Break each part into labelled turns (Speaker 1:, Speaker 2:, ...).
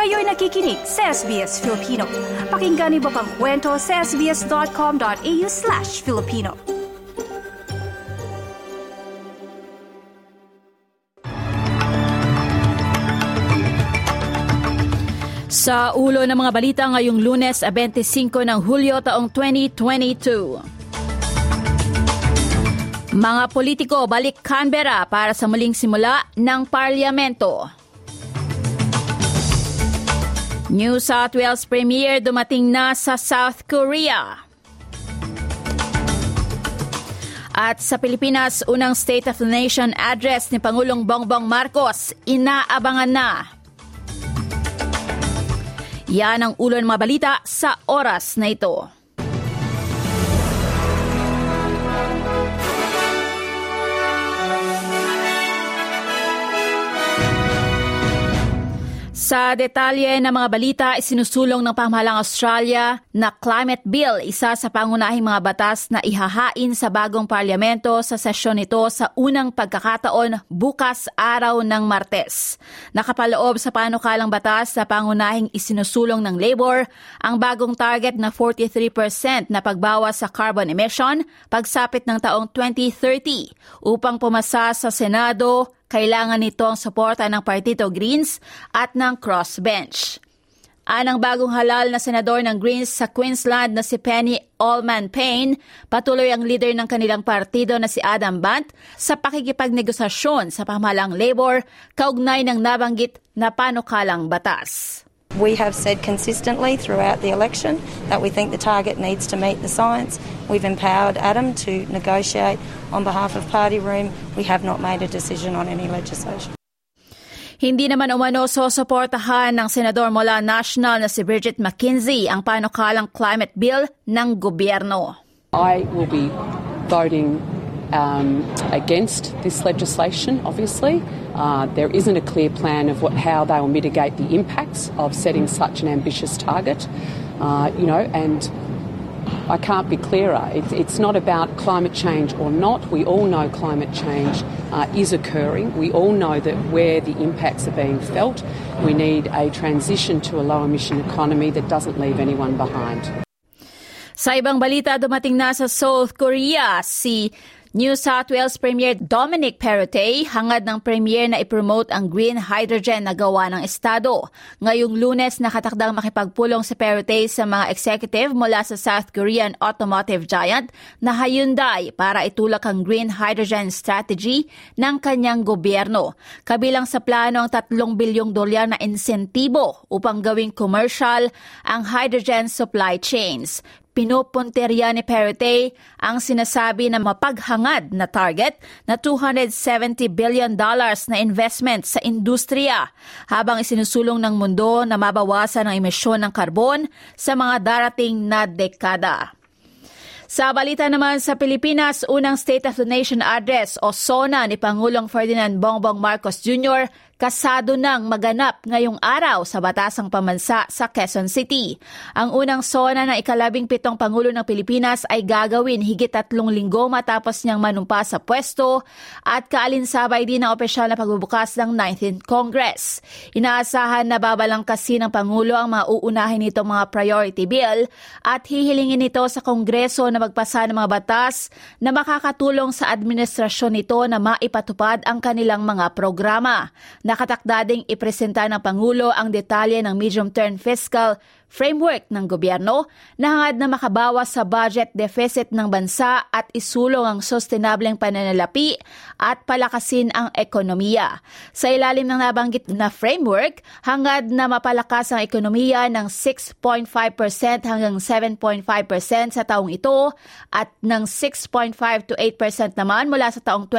Speaker 1: Kayo'y nakikinig sa SBS Filipino. Pakinggan niyo pa ang kwento sa sbs.com.au/Filipino. Sa ulo ng mga balita ngayong Lunes, 25 ng Hulyo taong 2022. Mga politiko balik Canberra para sa muling simula ng parlamento. New South Wales Premier dumating na sa South Korea. At sa Pilipinas, unang State of the Nation address ni Pangulong Bongbong Marcos, inaabangan na. Yan ang ulo ng mga balita sa oras na ito. Sa detalye ng mga balita, isinusulong ng pamahalang Australia na Climate Bill, isa sa pangunahing mga batas na ihahain sa bagong parlamento sa sesyon nito sa unang pagkakataon bukas araw ng Martes. Nakapaloob sa panukalang batas sa pangunahing isinusulong ng Labor ang bagong target na 43% na pagbawas sa carbon emission pagsapit ng taong 2030. Upang pumasa sa Senado, kailangan nito ang suporta ng Partido Greens at ng Crossbench. Anang bagong halal na senador ng Greens sa Queensland na si Penny Allman-Payne, patuloy ang leader ng kanilang partido na si Adam Bant sa pakikipagnegosasyon sa pamahalang Labor kaugnay ng nabanggit na panukalang batas.
Speaker 2: We have said consistently throughout the election that we think the target needs to meet the science. We've empowered Adam to negotiate on behalf of Party Room. We have not made a decision on any legislation.
Speaker 1: Hindi naman umano susuportahan ng senador mula National na si Bridget McKenzie ang panukalang climate bill ng gobyerno.
Speaker 3: I will be voting against this legislation, obviously. There isn't a clear plan of how they will mitigate the impacts of setting such an ambitious target, and I can't be clearer. It's not about climate change or not. We all know climate change is occurring. We all know that where the impacts are being felt, we need a transition to a low-emission economy that doesn't leave anyone behind.
Speaker 1: Sa ibang balita, dumating na sa South Korea si New South Wales Premier Dominic Perrottet, hangad ng Premier na ipromote ang green hydrogen na gawa ng Estado. Ngayong Lunes, nakatakdang makipagpulong si Perrottet sa mga executive mula sa South Korean automotive giant na Hyundai para itulak ang green hydrogen strategy ng kanyang gobyerno. Kabilang sa plano ang $3 bilyong na insentibo upang gawing commercial ang hydrogen supply chains. Pinupunteriya ni Perrottet ang sinasabi na mapaghangad na target na $270 billion na investment sa industriya, habang isinusulong ng mundo na mabawasan ang emisyon ng karbon sa mga darating na dekada. Sa balita naman sa Pilipinas, unang State of the Nation address o SONA ni Pangulong Ferdinand Bongbong Marcos Jr. kasado nang maganap ngayong araw sa Batasang Pamansa sa Quezon City. Ang unang SONA ng ika-17 Pangulo ng Pilipinas ay gagawin higit 3 linggo matapos niyang manumpa sa pwesto at kaalinsabay din ang opisyal na pagbubukas ng 19th Congress. Inaasahan na babalangkasin ng Pangulo ang mga uunahin nitong mga priority bill at hihilingin nito sa Kongreso na magpasa ng mga batas na makakatulong sa administrasyon nito na maipatupad ang kanilang mga programa. Nakatakda ding ipresenta ng Pangulo ang detalye ng medium-term fiscal framework ng gobyerno na hangad na makabawas sa budget deficit ng bansa at isulong ang sustainableng pananalapi at palakasin ang ekonomiya. Sa ilalim ng nabanggit na framework, hangad na mapalakas ang ekonomiya ng 6.5% hanggang 7.5% sa taong ito at ng 6.5 to 8% naman mula sa taong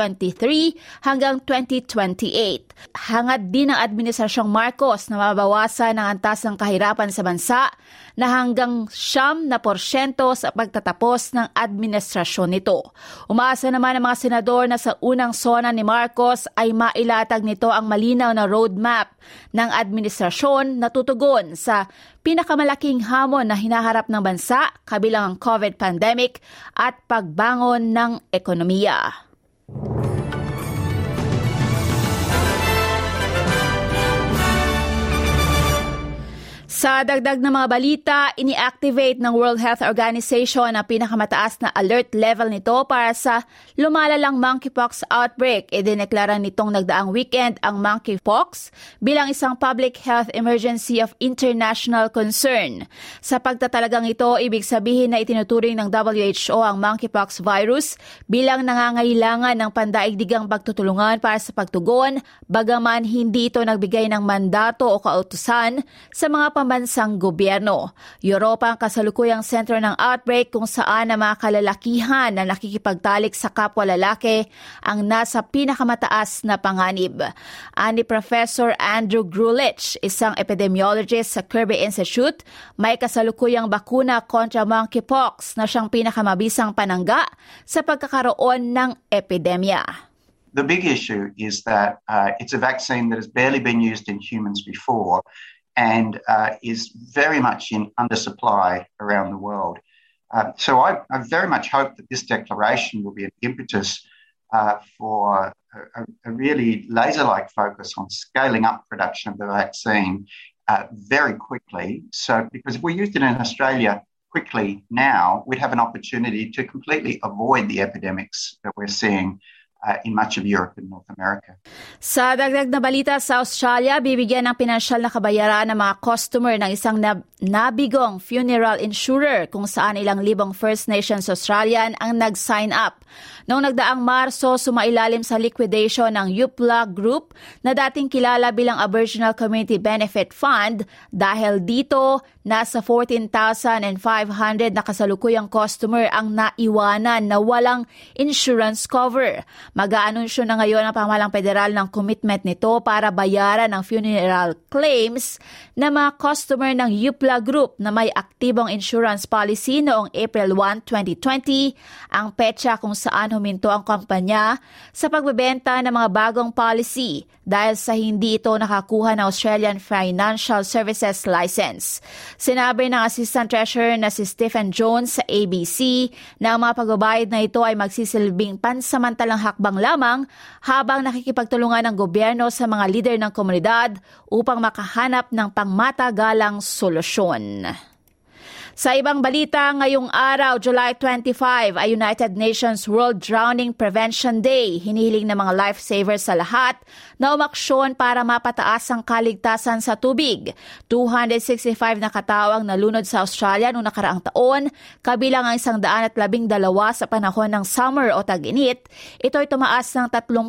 Speaker 1: 2023 hanggang 2028. Hangad din ng Administrasyong Marcos na mabawasan ang antas ng kahirapan sa bansa na hanggang 9% sa pagtatapos ng administrasyon nito. Umaasa naman ang mga senador na sa unang SONA ni Marcos ay mailatag nito ang malinaw na roadmap ng administrasyon na tutugon sa pinakamalaking hamon na hinaharap ng bansa kabilang ang COVID pandemic at pagbangon ng ekonomiya. Sa dagdag na mga balita, ini-activate ng World Health Organization ang pinakamataas na alert level nito para sa lumalalang monkeypox outbreak. Idineklara nitong nagdaang weekend ang monkeypox bilang isang public health emergency of international concern. Sa pagtatalagang ito, ibig sabihin na itinuturing ng WHO ang monkeypox virus bilang nangangailangan ng pandaigdigang pagtutulungan para sa pagtugon, bagaman hindi ito nagbigay ng mandato o kautusan sa mga pambansang gobyerno. Europa ang kasalukuyang sentro ng outbreak kung saan ang mga kalalakihan na nakikipagtalik sa kapwa lalaki ang nasa pinakamataas na panganib. Ani Professor Andrew Grulich, isang epidemiologist sa Kirby Institute, may kasalukuyang bakuna kontra monkeypox na siyang pinakamabisang panangga sa pagkakaroon ng epidemya.
Speaker 4: The big issue is that it's a vaccine that has barely been used in humans before and is very much in undersupply around the world. So I very much hope that this declaration will be an impetus for a really laser-like focus on scaling up production of the vaccine very quickly. So because if we used it in Australia quickly now, we'd have an opportunity to completely avoid the epidemics that we're seeing in much of Europe and North America.
Speaker 1: Sa dagdag na balita sa Australia, bibigyan ng pinansyal na kabayaran ng mga customer ng isang nabigong funeral insurer kung saan ilang libong First Nations Australian ang nag-sign up. Noong nagdaang Marso, sumailalim sa liquidation ng Yupla Group na dating kilala bilang Aboriginal Community Benefit Fund. Dahil dito, nasa 14,500 na kasalukuyang customer ang naiwanan na walang insurance cover. Mag-aanunsyo na ngayon ang pamahalang federal ng commitment nito para bayaran ang funeral claims na mga customer ng Yupla Group na may aktibong insurance policy noong April 1, 2020, ang petsa kung saan huminto ang kumpanya sa pagbebenta ng mga bagong policy dahil sa hindi ito nakakuha ng Australian Financial Services License. Sinabi ng Assistant Treasurer na si Stephen Jones sa ABC na ang mga pagbabayad na ito ay magsisilbing pansamantalang hakbang lamang habang nakikipagtulungan ng gobyerno sa mga lider ng komunidad upang makahanap ng pangmatagalang solusyon. Sa ibang balita, ngayong araw, July 25, ay United Nations World Drowning Prevention Day. Hinihiling ng mga lifesavers sa lahat na umaksyon para mapataas ang kaligtasan sa tubig. 265 na katao ang nalunod sa Australia noong nakaraang taon, kabilang ang 112 sa panahon ng summer o tag-init. Ito ay tumaas ng 30%.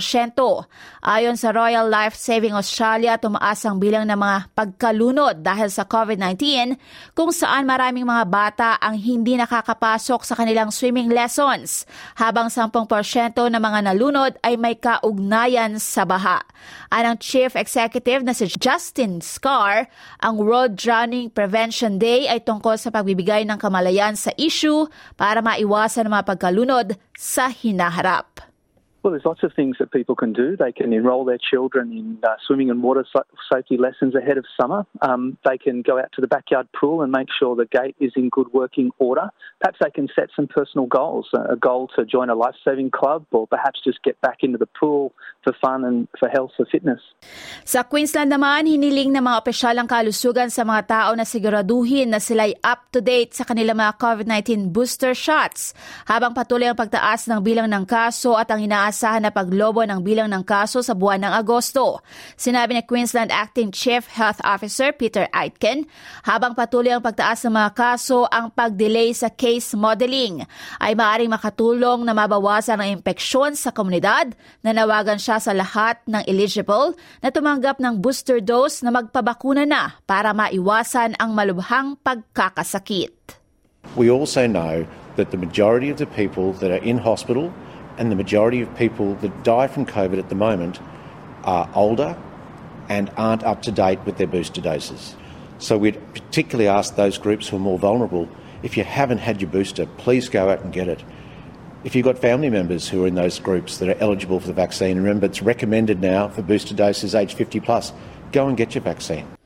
Speaker 1: Ayon sa Royal Life Saving Australia, tumaas ang bilang ng mga pagkalunod dahil sa COVID-19, kung saan maraming mga bata ang hindi nakakapasok sa kanilang swimming lessons, habang 10% ng mga nalunod ay may kaugnayan sa baha. Anang Chief Executive na si Justin Scarr, ang World Drowning Prevention Day ay tungkol sa pagbibigay ng kamalayan sa issue para maiwasan ang mga pagkalunod sa hinaharap.
Speaker 5: Well, there's lots of things that people can do. They can enrol their children in swimming and water safety lessons ahead of summer. They can go out to the backyard pool and make sure the gate is in good working order. Perhaps they can set some personal goals, a goal to join a life-saving club or perhaps just get back into the pool for fun and for health or fitness.
Speaker 1: Sa Queensland naman, hiniling ng mga opisyal ang kalusugan sa mga tao na siguraduhin na sila'y up-to-date sa kanilang mga COVID-19 booster shots, habang patuloy ang pagtaas ng bilang ng kaso at ang inaasahan na paglobo ng bilang ng kaso sa buwan ng Agosto. Sinabi ni Queensland Acting Chief Health Officer Peter Aitken, habang patuloy ang pagtaas ng mga kaso, ang pag-delay sa case modeling ay maaaring makatulong na mabawasan ang impeksyon sa komunidad. Nanawagan siya sa lahat ng eligible na tumanggap ng booster dose na magpabakuna na para maiwasan ang malubhang pagkakasakit.
Speaker 6: We also know that the majority of the people that are in hospital and the majority of people that die from COVID at the moment are older and aren't up to date with their booster doses. So we'd particularly ask those groups who are more vulnerable, if you haven't had your booster, please go out and get it. If you've got family members who are in those groups that are eligible for the vaccine, remember it's recommended now for booster doses age 50 plus, go and get your vaccine.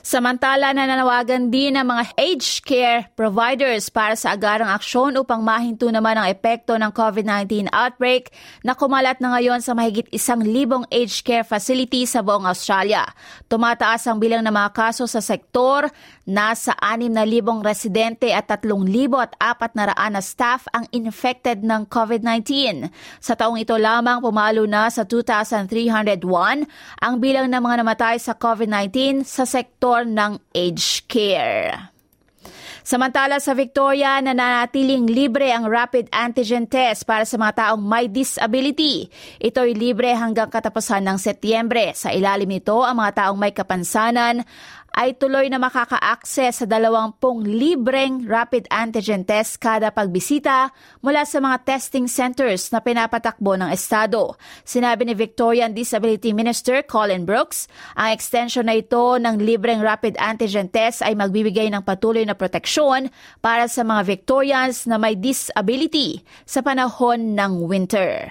Speaker 1: Samantala, nananawagan din ng mga aged care providers para sa agarang aksyon upang mahinto naman ang epekto ng COVID-19 outbreak na kumalat na ngayon sa mahigit 1,000 aged care facilities sa buong Australia. Tumataas ang bilang ng mga kaso sa sektor, nasa 6,000 residente at 3,400 na staff ang infected ng COVID-19. Sa taong ito lamang pumalo na sa 2,301 ang bilang ng mga namatay sa COVID-19 sa sektor ng aged care. Samantala sa Victoria, nananatiling libre ang rapid antigen test para sa mga taong may disability. Ito'y libre hanggang katapusan ng Setyembre. Sa ilalim nito, ang mga taong may kapansanan ay tuloy na makaka-access sa 20 libreng rapid antigen test kada pagbisita mula sa mga testing centers na pinapatakbo ng Estado. Sinabi ni Victorian Disability Minister Colin Brooks, ang extension na ito ng libreng rapid antigen test ay magbibigay ng patuloy na proteksyon para sa mga Victorians na may disability sa panahon ng winter.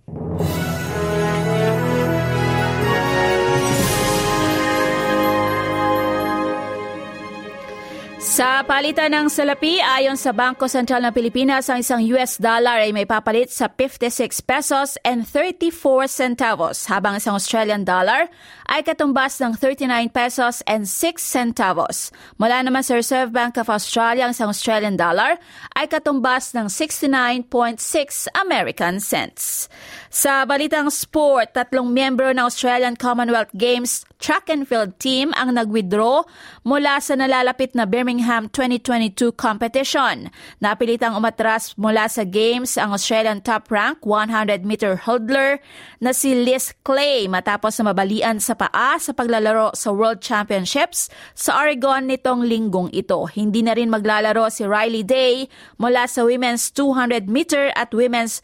Speaker 1: Sa palitan ng salapi, ayon sa Bangko Sentral ng Pilipinas, ang isang US dollar ay may papalit sa 56 pesos and 34 centavos, habang isang Australian dollar ay katumbas ng 39 pesos and 6 centavos. Mula naman sa Reserve Bank of Australia, ang isang Australian dollar ay katumbas ng 69.6 American cents. Sa balitang sport, 3 miyembro ng Australian Commonwealth Games track and field team ang nag-withdraw mula sa nalalapit na Birmingham 2022 competition. Napilitang umatras mula sa games ang Australian top-rank 100-meter hurdler na si Liz Clay matapos na mabalian sa paa sa paglalaro sa World Championships sa Oregon nitong linggong ito. Hindi na rin maglalaro si Riley Day mula sa women's 200-meter at women's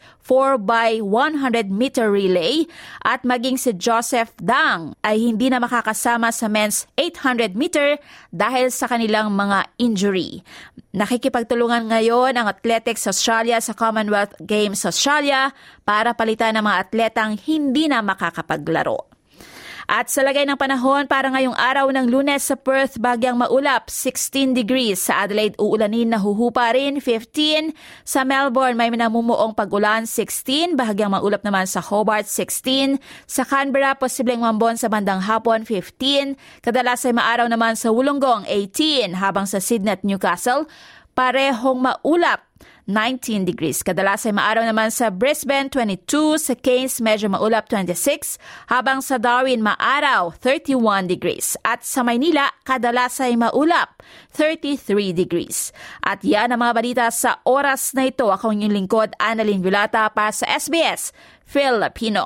Speaker 1: 4x100-meter relay at maging si Joseph Dang ay hindi na makakasama sa men's 800-meter dahil sa kanilang mga injury. Nakikipagtulungan ngayon ang Athletics Australia sa Commonwealth Games Australia para palitan ng mga atletang hindi na makakapaglaro. At sa lagay ng panahon, para ngayong araw ng Lunes sa Perth, bagyang maulap, 16 degrees. Sa Adelaide, uulanin na huhupa rin, 15. Sa Melbourne, may minamumuong pag-ulan, 16. Bahagyang maulap naman sa Hobart, 16. Sa Canberra, posibleng mambon sa bandang hapon, 15. Kadalas ay maaraw naman sa Wollongong, 18. Habang sa Sydney at Newcastle, parehong maulap, 19 degrees. Kadalas ay maaraw naman sa Brisbane, 22. Sa Cairns, medyo maulap, 26. Habang sa Darwin, maaraw, 31 degrees. At sa Maynila, kadalas ay maulap, 33 degrees. At yan ang mga balita sa oras na ito. Ako ang inyong lingkod, Annalyn Vilata, para sa SBS Filipino.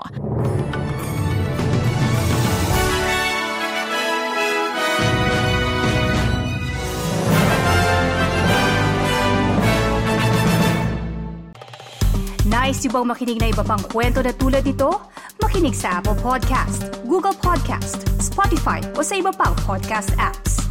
Speaker 7: Nice yung bang makinig na iba pang kwento na tulad ito? Makinig sa Apple Podcast, Google Podcast, Spotify o sa iba pang podcast apps.